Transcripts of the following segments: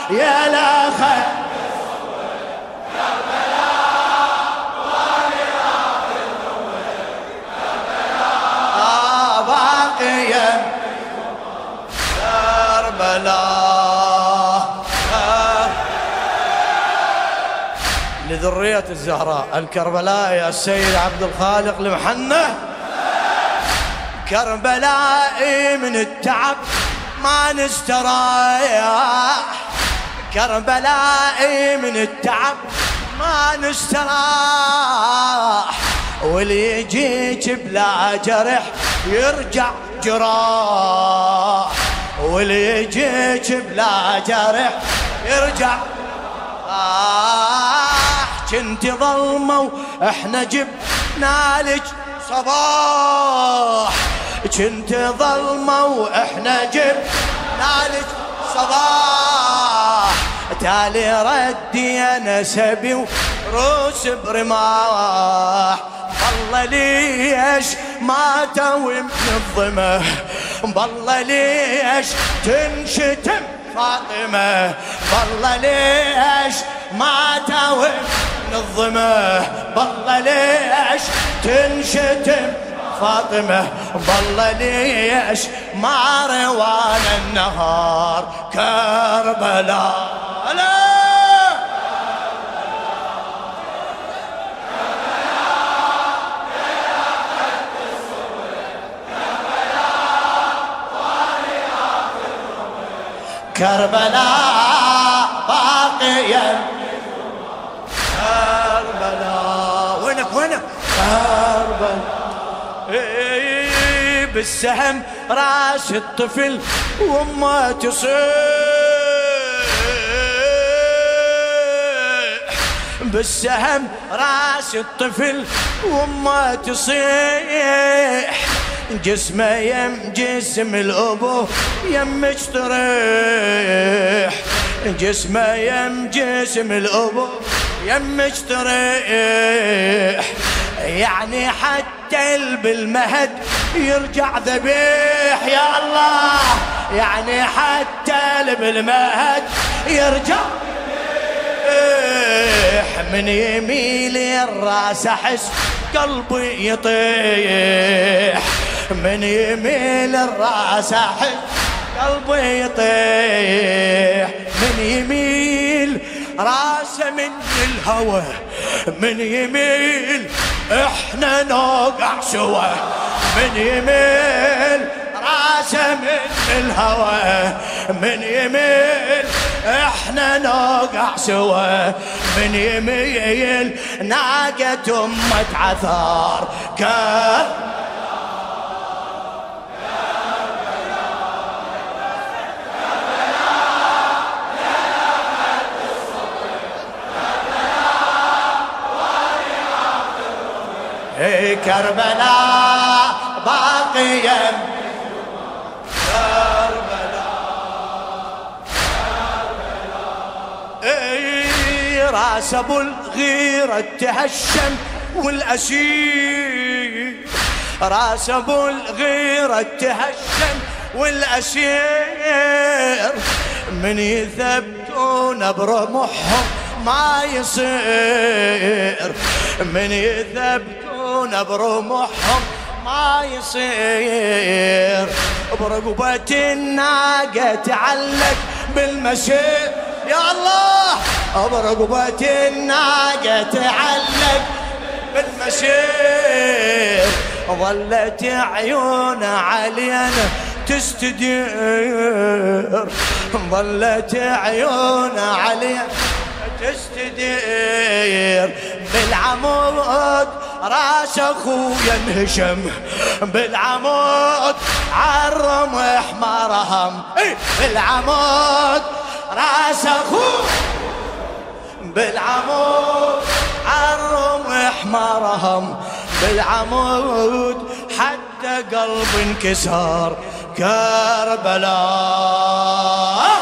يا لا خير باقيا كربلاء لذرية الزهراء الكربلاء يا السيد عبد الخالق المحنة. كربلاء من التعب ما نستراح، كربلاء من التعب ما نستراح، واللي يجيك بلا جرح يرجع جراح، واللي يجيك بلا جرح يرجع كنت ظلمة واحنا جبنا لك صباح، كنت ظلمة واحنا جبنا لك صباح، تالي ردي انا سبي وروس برماح، والله ليش ما توي من الظمه، والله ليش تنشتم فاطمه، والله ليش ما توي من الظمه، والله ليش تنشتم فاطمه، والله ليش ما روانا النهار كربلاء. كربلاء باقيا كربلاء وينك كربلاء بالسهم راس الطفل وما تصيح، بالسهم راس الطفل وما تصيح، جسمه يم جسم الأبو يمك تريح، جسمه يم جسم الأبو يمك تريح، يعني حتى بالمهد يرجع ذبيح يا الله، يعني حتى بالمهد يرجع ذبيح، من يميل الراس احس قلبي يطيح، من يميل الراس احس قلبي يطيح، من يميل راسه من الهوى، من يميل احنا نوقع سوا، من يميل راسه من الهوى، من يميل احنا نوقع سوا، من يميل ناقة أمة عثار كربلاء باقيا كربلاء راس ابو الغيرة تهشم والاسير، راس ابو الغيرة تهشم والاسير، من يثبتون برمحهم ما يصير، من يثبتون برمحهم ما يصير، برقبة الناقة تعلق بالمسير يا الله، برقبة الناقة تعلق بالمسير، ظلت عيون علينا تستدير، ظلت عيون علينا تستدير، بالعمود راس اخويا انهشم، بالعمود عالرمح ما رهم، بالعمود راس اخويا، بالعمود عالرمح ما رهم، بالعمود حتى قلبي انكسر كربلاء.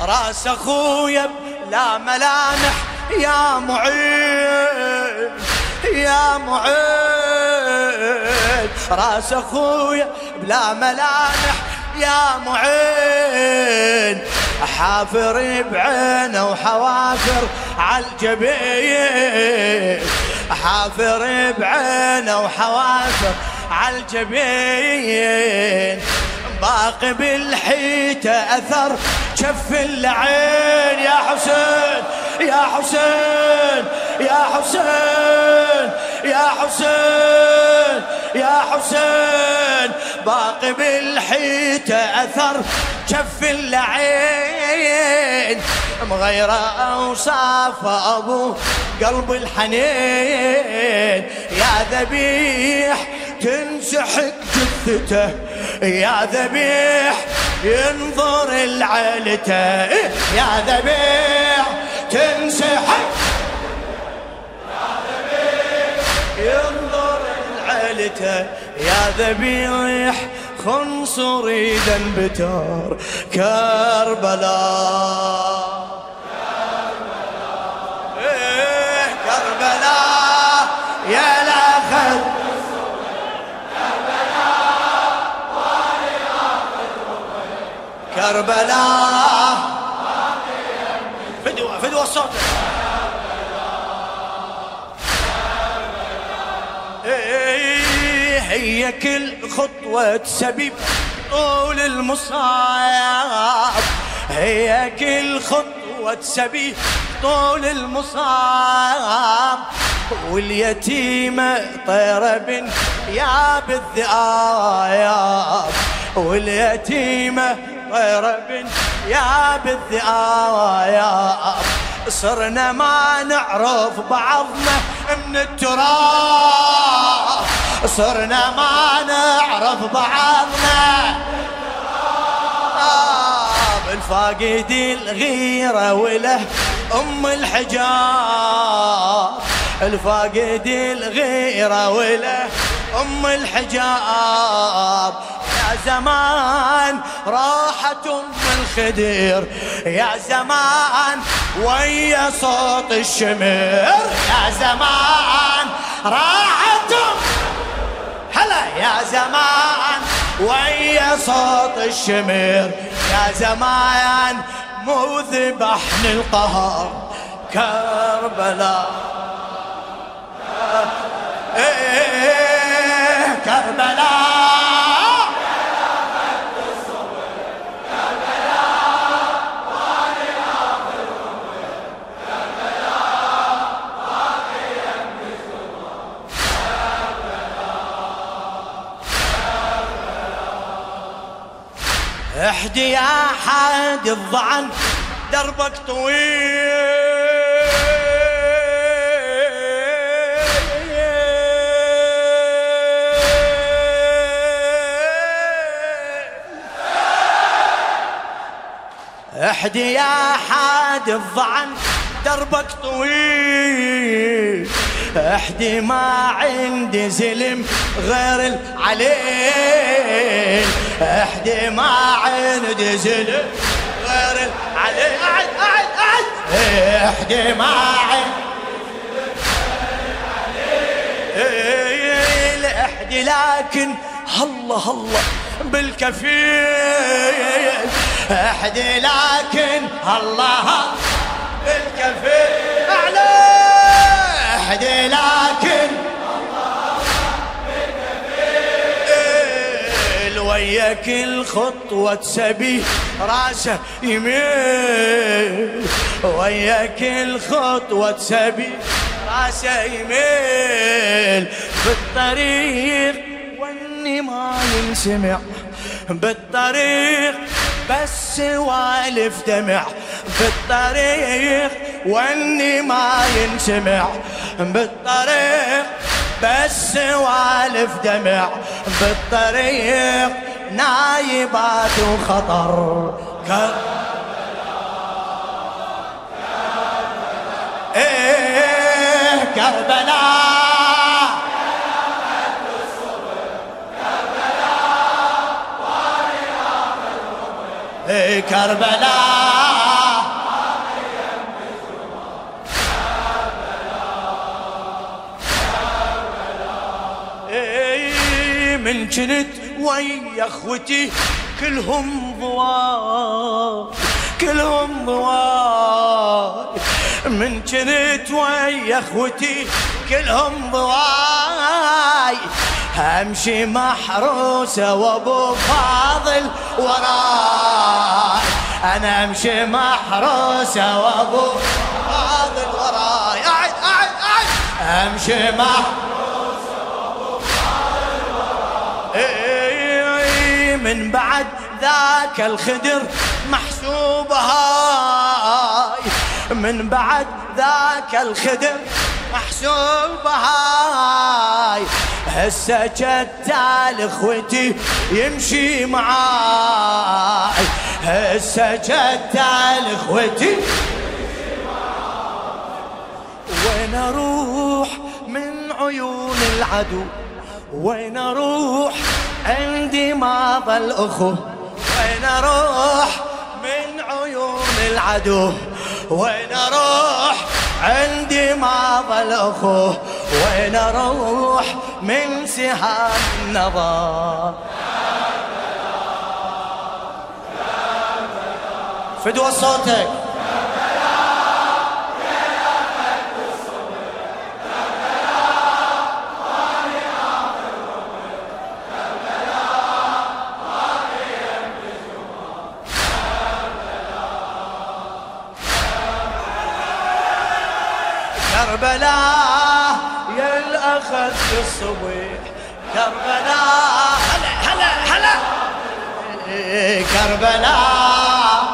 راس اخويا بلا ملامح يا معين يا معين، راس اخويا بلا ملامح يا معين، حافر بعينه وحوافر عالجبين، حافر بعينه وحوافر عالجبين، باقي بالحيطة أثر جف العين. يا حسين يا حسين يا حسين يا حسين يا حسين، باقي بالحيطة أثر جف العين، مغيرة أوصاف أبو قلب الحنين، يا ذبيح تنسحق جثته، يا ذبيح ينظر لعيلته، يا ذبيح تنسحق، يا ذبيح ينظر لعيلته، يا ذبيح خنصر ايدا بتار كربلاء كربلاء يا الاخر كربلاء، فدوى الصوت، هي كل خطوة سبيب طول المصاب، هي كل خطوة سبيب طول المصاب، واليتيمة طيرة بن ياب الذئاب، واليتيمة طيرة بن ياب الذئاب، صرنا ما نعرف بعضنا من التراب، صرنا ما نعرف بعضنا الفاقد الغيرة وله أم الحجاب، الفاقد الغيرة وله أم الحجاب، يا زمان راحت أم الخدير، يا زمان ويا صوت الشمر، يا زمان راحت هلا، يا زمان ويا صوت الشمر، يا زمان مو ذبحني القهر كربلاء كربلاء احدي يا حاد الضعن دربك طويل، احدي يا حاد الضعن دربك طويل، احدي ما عندي زلم غير العليل، احدي ما عندي زلم غير العليل، اعد اعد اعد، احدي ما عندي زلم غير العليل، احدي لكن الله الله بالكفيل، احدي لكن الله بالكفيل، اعلى احدي لكن ويا كل خطوة سبي راسه يميل، ويا كل خطوة سبي راسه يميل، بالطريق واني ما ينسمع، بالطريق بس سوالف دمع، بالطريق واني ما ينسمع، بالطريق بس سوالف دمع، بالطريق نايبات وخطر كربلاء كربلاء من جنت ويا اخوتي كلهم ضواي كلهم ضواي من جنت ويا اخوتي كلهم ضواي امشي محروسه وابو فاضل وراي انا امشي محروسه وابو فاضل وراي قاعد امشي محروسه وابو فاضل وراي من بعد ذاك الخدر محسوب هاي من بعد ذاك الخدر محسوب هاي هسه جتال اخوتي يمشي معاي هسه جتال اخوتي يمشي معاي وين اروح من عيون العدو وين اروح عندي ما ظل اخو وين اروح من عيون العدو وين اروح عندي ما ظل اخو وين اروح من سهام النظر فدوى صوتك كربلاء يا الأخذ في الصبيح كربلاء هلا هلا كربلاء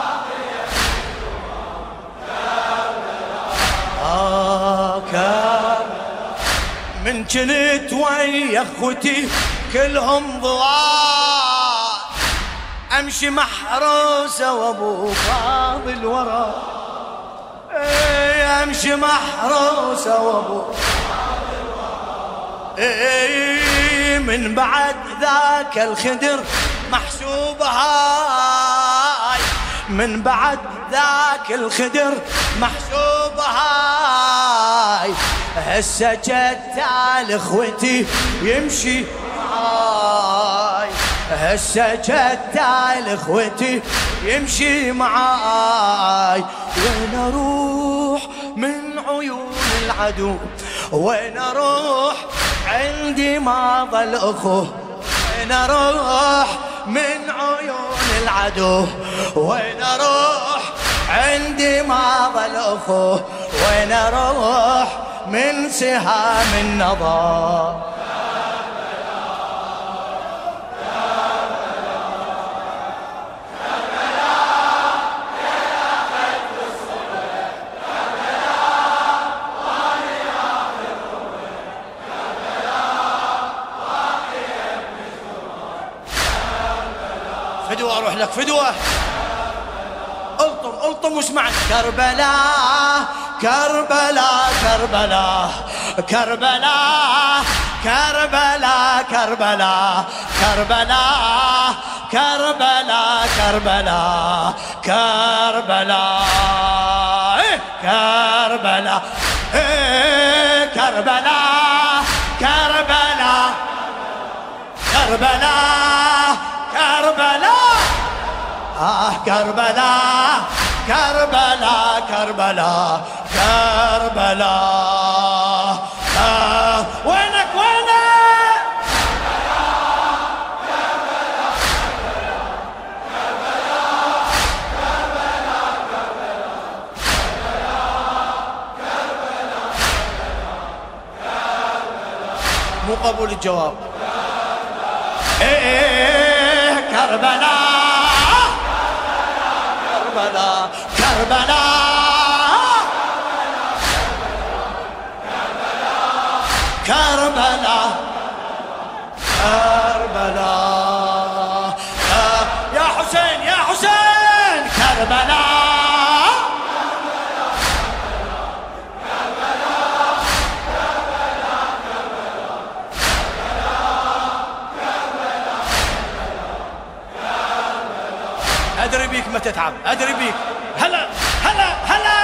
كربلاء من جنت ويا اخوتي كلهم ضواء امشي محروسه وابو فاضل ورا امشي محروسه وابو من بعد ذاك الخدر محسوب هاي من بعد ذاك الخدر محسوب هاي هسه جتال اخوتي يمشي معاي هسه جتال اخوتي يمشي معاي وين اروح من عيون العدو وين اروح عندي ما ظل اخو وين اروح من عيون العدو وين اروح عندي ما ظل اخو وين اروح من سهام النظر فدوة اروح لك فدوة الطم واسمعني كربلاء كربلاء كربلاء كربلاء كربلاء كربلاء كربلاء كربلاء كربلاء كربلاء كربلاء كربلاء كربلاء كربلاء كربلاء كربلاء كربلاء كربلاء كربلاء وينك وينك مو قبول الجواب كربلاء كربلاء كربلاء كربلاء كربلاء يا حسين يا حسين كربلاء أدري بيك ما تتعب أدري بيك هلا هلا هلا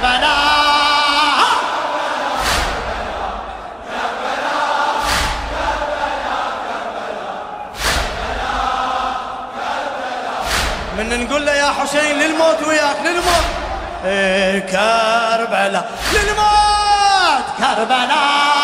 من نقول له يا حسين للموت وياك للموت. كربلاء للموت كربلاء.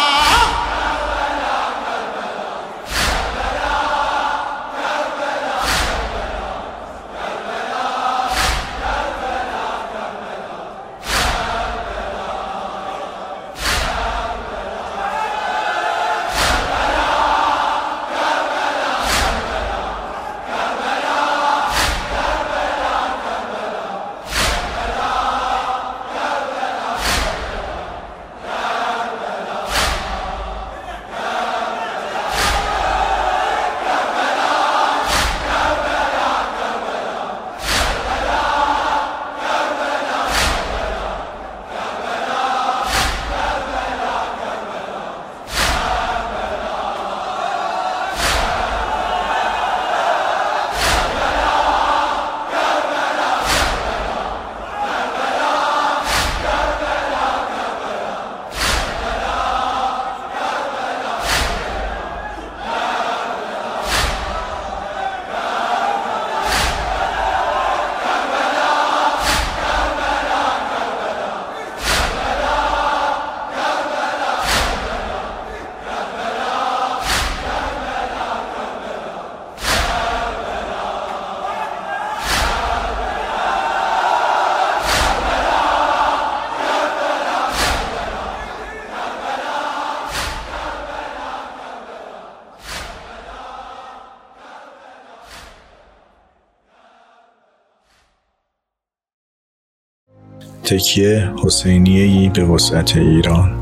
تکیه حسینیه‌ای به وسعت ایران.